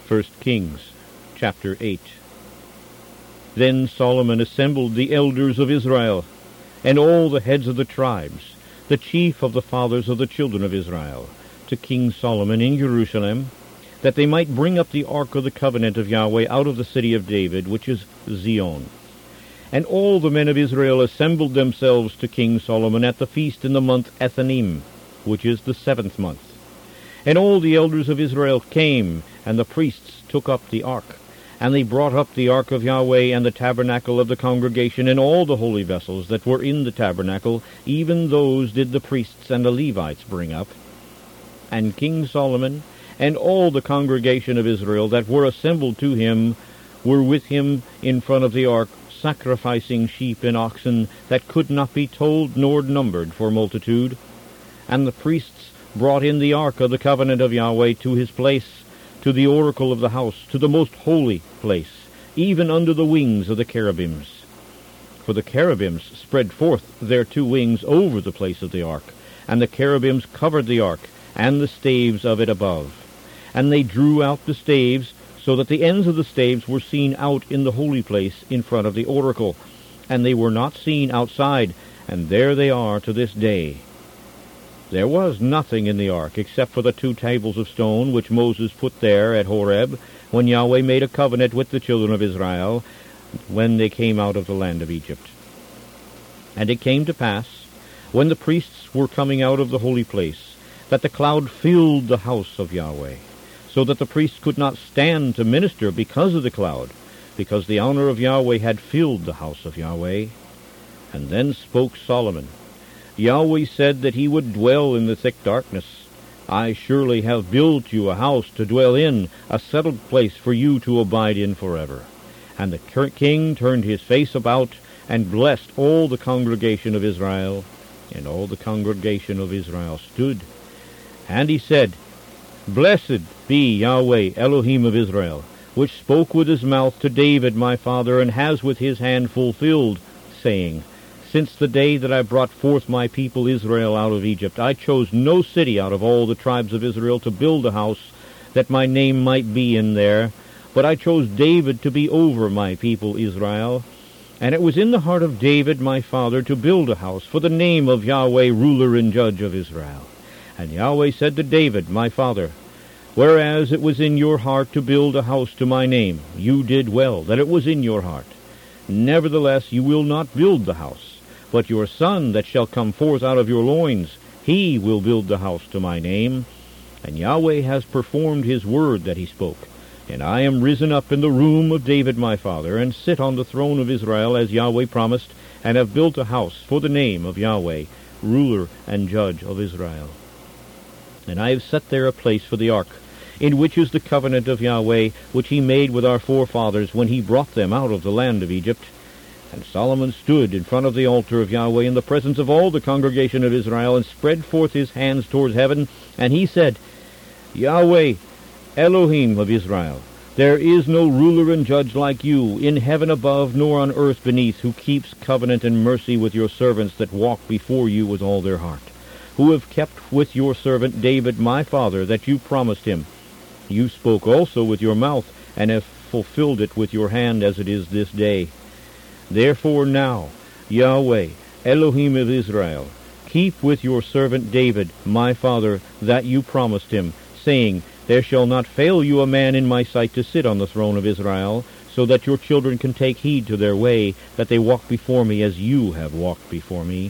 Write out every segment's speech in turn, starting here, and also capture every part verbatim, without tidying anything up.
First Kings, chapter eight. Then Solomon assembled the elders of Israel, and all the heads of the tribes, the chief of the fathers of the children of Israel, to King Solomon in Jerusalem, that they might bring up the ark of the covenant of Yahweh out of the city of David, which is Zion. And all the men of Israel assembled themselves to King Solomon at the feast in the month Ethanim, which is the seventh month. And all the elders of Israel came, and the priests took up the ark. And they brought up the ark of Yahweh and the tabernacle of the congregation, and all the holy vessels that were in the tabernacle, even those did the priests and the Levites bring up. And King Solomon and all the congregation of Israel that were assembled to him were with him in front of the ark, sacrificing sheep and oxen that could not be told nor numbered for multitude. And the priests brought in the ark of the covenant of Yahweh to his place, to the oracle of the house, to the most holy place, even under the wings of the cherubims. For the cherubims spread forth their two wings over the place of the ark, and the cherubims covered the ark, and the staves of it above. And they drew out the staves, so that the ends of the staves were seen out in the holy place in front of the oracle, and they were not seen outside, and there they are to this day. There was nothing in the ark except for the two tables of stone which Moses put there at Horeb, when Yahweh made a covenant with the children of Israel, when they came out of the land of Egypt. And it came to pass, when the priests were coming out of the holy place, that the cloud filled the house of Yahweh, so that the priests could not stand to minister because of the cloud, because the honor of Yahweh had filled the house of Yahweh. And then spoke Solomon. Yahweh said that he would dwell in the thick darkness. I surely have built you a house to dwell in, a settled place for you to abide in forever. And the king turned his face about, and blessed all the congregation of Israel. And all the congregation of Israel stood. And he said, Blessed be Yahweh, Elohim of Israel, which spoke with his mouth to David my father, and has with his hand fulfilled, saying, Since the day that I brought forth my people Israel out of Egypt, I chose no city out of all the tribes of Israel to build a house, that my name might be in there, but I chose David to be over my people Israel. And it was in the heart of David my father to build a house for the name of Yahweh, ruler and judge of Israel. And Yahweh said to David my father, Whereas it was in your heart to build a house to my name, you did well that it was in your heart. Nevertheless you will not build the house, but your son that shall come forth out of your loins, he will build the house to my name. And Yahweh has performed his word that he spoke. And I am risen up in the room of David my father, and sit on the throne of Israel as Yahweh promised, and have built a house for the name of Yahweh, ruler and judge of Israel. And I have set there a place for the ark, in which is the covenant of Yahweh, which he made with our forefathers when he brought them out of the land of Egypt. And Solomon stood in front of the altar of Yahweh in the presence of all the congregation of Israel, and spread forth his hands towards heaven, and he said, Yahweh, Elohim of Israel, there is no ruler and judge like you, in heaven above nor on earth beneath, who keeps covenant and mercy with your servants that walk before you with all their heart, who have kept with your servant David my father that you promised him. You spoke also with your mouth, and have fulfilled it with your hand, as it is this day. Therefore now, Yahweh, Elohim of Israel, keep with your servant David my father that you promised him, saying, There shall not fail you a man in my sight to sit on the throne of Israel, so that your children can take heed to their way, that they walk before me as you have walked before me.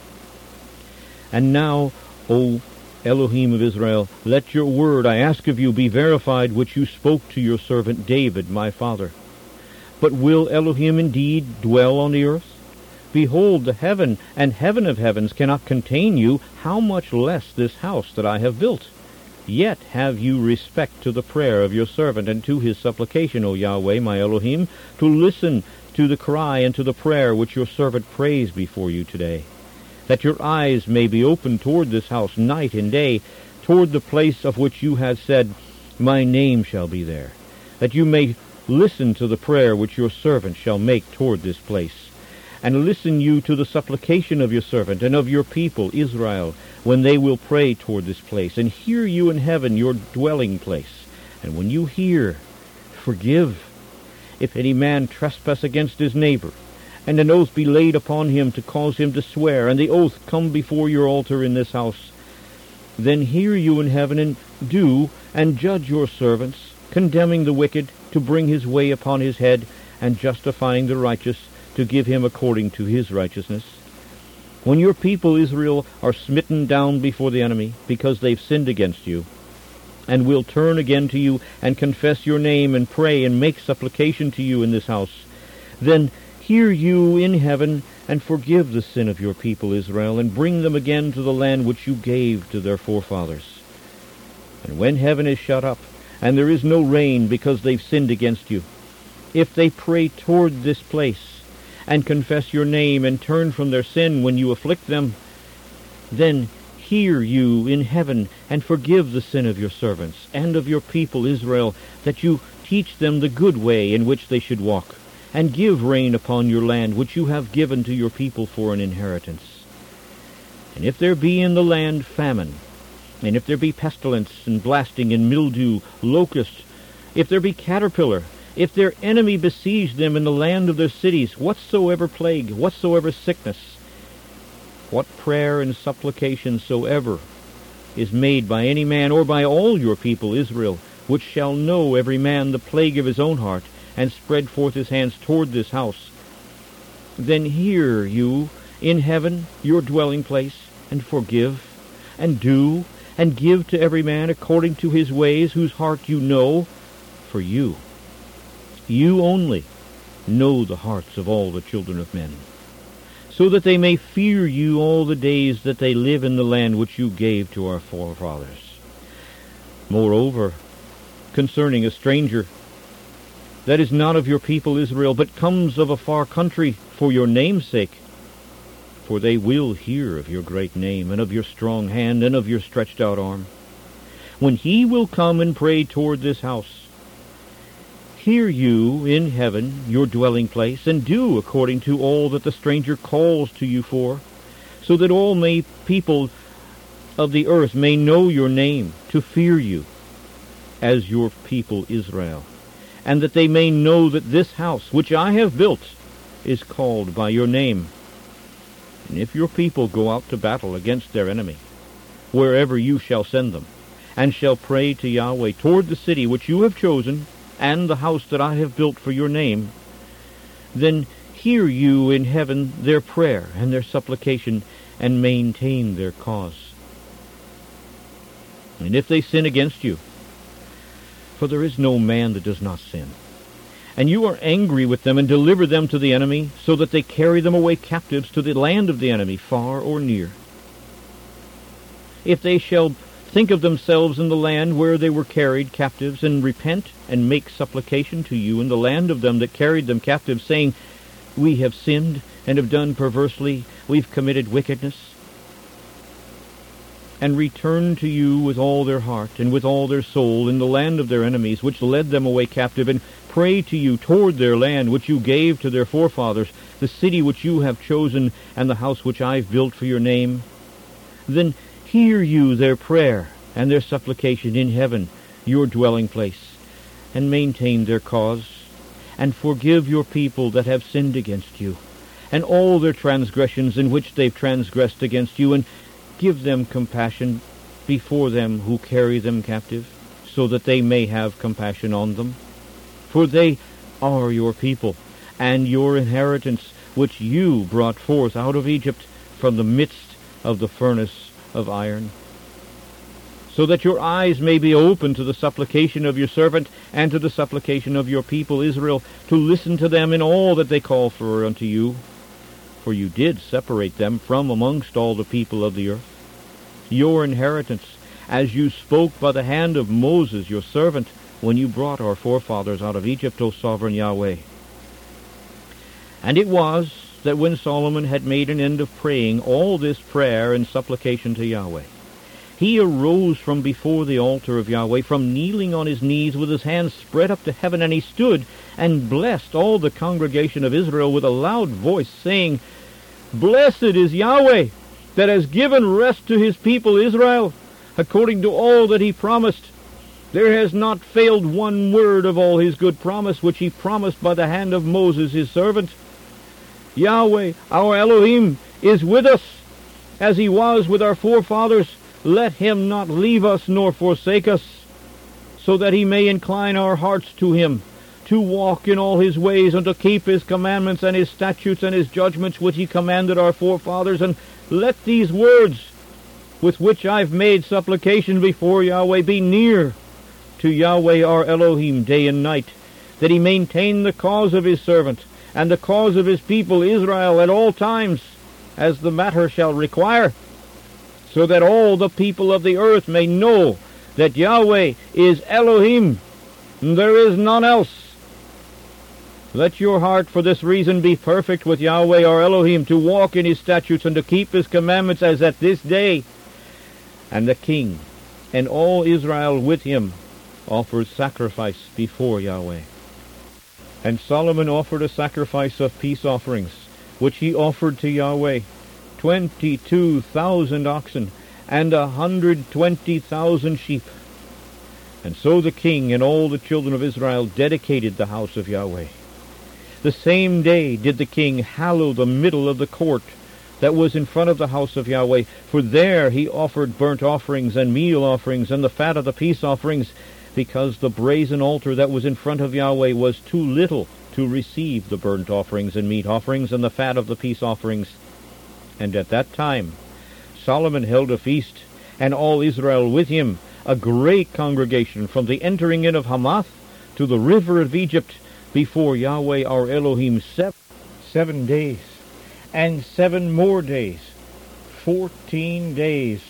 And now, O Elohim of Israel, let your word, I ask of you, be verified, which you spoke to your servant David my father. But will Elohim indeed dwell on the earth? Behold, the heaven and heaven of heavens cannot contain you, how much less this house that I have built? Yet have you respect to the prayer of your servant, and to his supplication, O Yahweh, my Elohim, to listen to the cry and to the prayer which your servant prays before you today, that your eyes may be open toward this house night and day, toward the place of which you have said, My name shall be there, that you may listen to the prayer which your servant shall make toward this place. And listen you to the supplication of your servant and of your people Israel, when they will pray toward this place, and hear you in heaven your dwelling place, And when you hear, forgive. If any man trespass against his neighbor, and an oath be laid upon him to cause him to swear, and the oath come before your altar in this house, then hear you in heaven, and do, and judge your servants, condemning the wicked, to bring his way upon his head, and justifying the righteous, to give him according to his righteousness. When your people Israel are smitten down before the enemy, because they've sinned against you, and will turn again to you, and confess your name, and pray, and make supplication to you in this house, then hear you in heaven, and forgive the sin of your people Israel, and bring them again to the land which you gave to their forefathers. And when heaven is shut up, and there is no rain because they've sinned against you, if they pray toward this place, and confess your name, and turn from their sin when you afflict them, then hear you in heaven, and forgive the sin of your servants, and of your people Israel, that you teach them the good way in which they should walk, and give rain upon your land, which you have given to your people for an inheritance. And if there be in the land famine, and if there be pestilence, and blasting, and mildew, locust, if there be caterpillar, if their enemy besiege them in the land of their cities, whatsoever plague, whatsoever sickness, what prayer and supplication soever is made by any man, or by all your people Israel, which shall know every man the plague of his own heart, and spread forth his hands toward this house, then hear you in heaven your dwelling place, and forgive, and do, and give to every man according to his ways, whose heart you know, for you, you only, know the hearts of all the children of men, so that they may fear you all the days that they live in the land which you gave to our forefathers. Moreover, concerning a stranger that is not of your people Israel, but comes of a far country for your name's sake, for they will hear of your great name, and of your strong hand, and of your stretched out arm, when he will come and pray toward this house, hear you in heaven your dwelling place, and do according to all that the stranger calls to you for, so that all may people of the earth may know your name, to fear you as your people Israel, and that they may know that this house which I have built is called by your name. And if your people go out to battle against their enemy, wherever you shall send them, and shall pray to Yahweh toward the city which you have chosen, and the house that I have built for your name, then hear you in heaven their prayer and their supplication, and maintain their cause. And if they sin against you, for there is no man that does not sin, and you are angry with them, and deliver them to the enemy, so that they carry them away captives to the land of the enemy, far or near, if they shall think of themselves in the land where they were carried captives, and repent, and make supplication to you in the land of them that carried them captives, saying, we have sinned, and have done perversely, we've committed wickedness, and return to you with all their heart, and with all their soul, in the land of their enemies, which led them away captive, and pray to you toward their land, which you gave to their forefathers, the city which you have chosen, and the house which I've built for your name, then hear you their prayer and their supplication in heaven, your dwelling place, and maintain their cause, and forgive your people that have sinned against you, and all their transgressions in which they've transgressed against you, and give them compassion before them who carry them captive, so that they may have compassion on them. For they are your people, and your inheritance, which you brought forth out of Egypt from the midst of the furnace of iron, so that your eyes may be open to the supplication of your servant, and to the supplication of your people Israel, to listen to them in all that they call for unto you. For you did separate them from amongst all the people of the earth, your inheritance, as you spoke by the hand of Moses your servant, when you brought our forefathers out of Egypt, O sovereign Yahweh. And it was that when Solomon had made an end of praying all this prayer and supplication to Yahweh, he arose from before the altar of Yahweh, from kneeling on his knees with his hands spread up to heaven, and he stood and blessed all the congregation of Israel with a loud voice, saying, Blessed is Yahweh, that has given rest to his people Israel, according to all that he promised. There has not failed one word of all his good promise, which he promised by the hand of Moses his servant. Yahweh, our Elohim, is with us, as he was with our forefathers. Let him not leave us nor forsake us, so that he may incline our hearts to him, to walk in all his ways, and to keep his commandments and his statutes and his judgments, which he commanded our forefathers. And let these words, with which I've made supplication before Yahweh, be near to Yahweh our Elohim day and night, that he maintain the cause of his servant, and the cause of his people Israel at all times, as the matter shall require, so that all the people of the earth may know that Yahweh is Elohim, and there is none else. Let your heart for this reason be perfect with Yahweh our Elohim, to walk in his statutes and to keep his commandments as at this day. And the king and all Israel with him offered sacrifice before Yahweh. And Solomon offered a sacrifice of peace offerings, which he offered to Yahweh, twenty-two thousand oxen, and a hundred twenty thousand sheep. And so the king and all the children of Israel dedicated the house of Yahweh. The same day did the king hallow the middle of the court that was in front of the house of Yahweh, for there he offered burnt offerings and meal offerings and the fat of the peace offerings, because the brazen altar that was in front of Yahweh was too little to receive the burnt offerings and meat offerings and the fat of the peace offerings. And at that time Solomon held a feast, and all Israel with him, a great congregation, from the entering in of Hamath to the river of Egypt, before Yahweh our Elohim seven, seven days, and seven more days, fourteen days.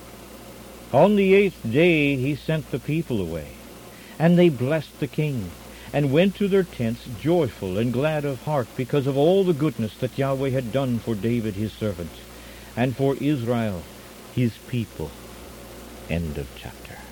On the eighth day he sent the people away, and they blessed the king, and went to their tents joyful and glad of heart, because of all the goodness that Yahweh had done for David his servant, and for Israel his people. End of chapter.